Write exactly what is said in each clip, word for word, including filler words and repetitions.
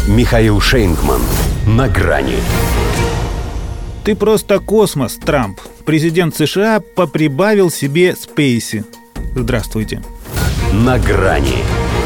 Михаил Шейнгман. На грани. Ты просто космос, Трамп. Президент США поприбавил себе спейси. Здравствуйте. На грани.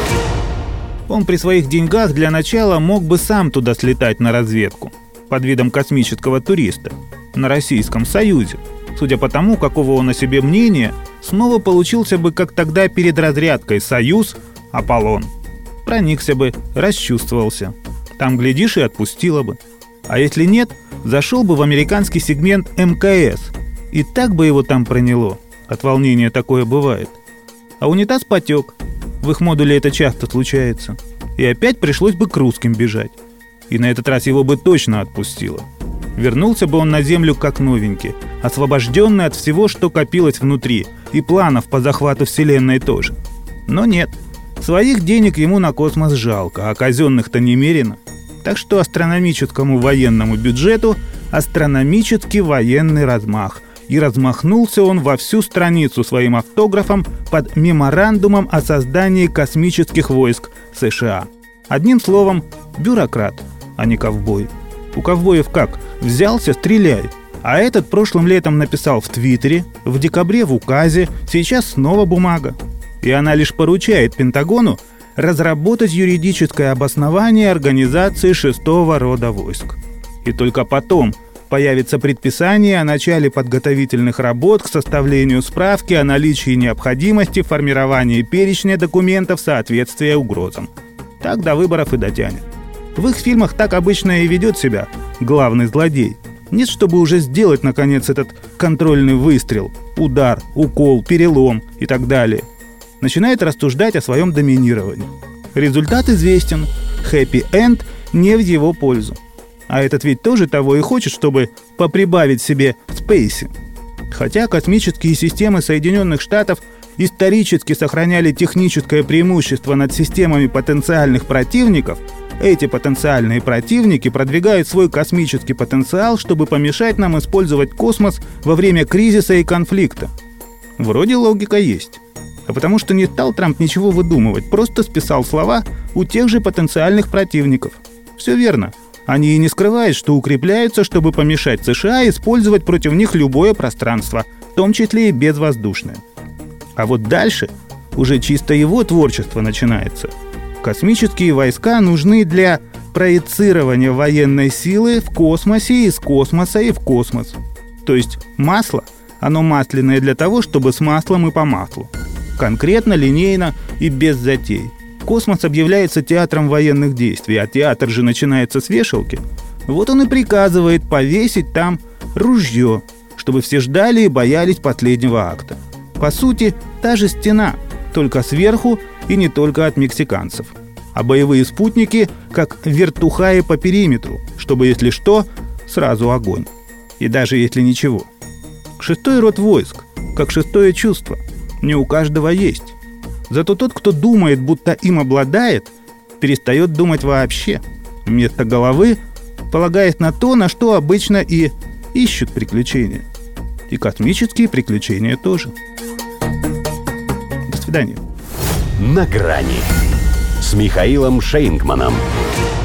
Он при своих деньгах для начала мог бы сам туда слетать на разведку под видом космического туриста на Российском Союзе. Судя по тому, какого он о себе мнения, снова получился бы, как тогда перед разрядкой, Союз, Аполлон. Проникся бы, расчувствовался. Там, глядишь, и отпустило бы. А если нет, зашел бы в американский сегмент эм ка эс. И так бы его там проняло. От волнения такое бывает. А унитаз потек. В их модуле это часто случается. И опять пришлось бы к русским бежать. И на этот раз его бы точно отпустило. Вернулся бы он на Землю как новенький, освобожденный от всего, что копилось внутри, и планов по захвату Вселенной тоже. Но нет. Своих денег ему на космос жалко, а казенных-то немерено. Так что астрономическому военному бюджету астрономический военный размах. И размахнулся он во всю страницу своим автографом под меморандумом о создании космических войск США. Одним словом, бюрократ, а не ковбой. У ковбоев как? Взялся, стреляй. А этот прошлым летом написал в Твиттере, в декабре в указе, сейчас снова бумага. И она лишь поручает Пентагону разработать юридическое обоснование организации шестого рода войск. И только потом появится предписание о начале подготовительных работ к составлению справки о наличии необходимости формирования перечня документов соответствия угрозам. Так до выборов и дотянет. В их фильмах так обычно и ведет себя главный злодей. Нет, чтобы уже сделать, наконец, этот контрольный выстрел, удар, укол, перелом и так далее. Начинает рассуждать о своем доминировании. Результат известен. Хэппи-энд не в его пользу. А этот ведь тоже того и хочет, чтобы поприбавить себе спейси. Хотя космические системы Соединенных Штатов исторически сохраняли техническое преимущество над системами потенциальных противников, эти потенциальные противники продвигают свой космический потенциал, чтобы помешать нам использовать космос во время кризиса и конфликта. Вроде логика есть. А потому что не стал Трамп ничего выдумывать, просто списал слова у тех же потенциальных противников. Все верно. Они и не скрывают, что укрепляются, чтобы помешать США использовать против них любое пространство, в том числе и безвоздушное. А вот дальше уже чисто его творчество начинается. Космические войска нужны для проецирования военной силы в космосе, из космоса и в космос. То есть масло, оно масляное для того, чтобы с маслом и по маслу. Конкретно, линейно и без затей. Космос объявляется театром военных действий, а театр же начинается с вешалки. Вот он и приказывает повесить там ружье, чтобы все ждали и боялись последнего акта. По сути, та же стена, только сверху и не только от мексиканцев. А боевые спутники как вертухаи по периметру, чтобы, если что, сразу огонь. И даже если ничего. Шестой род войск, как шестое чувство, не у каждого есть. Зато тот, кто думает, будто им обладает, перестает думать вообще. Вместо головы полагаясь на то, на что обычно и ищут приключения. И космические приключения тоже. До свидания. На грани с Михаилом Шейнгманом.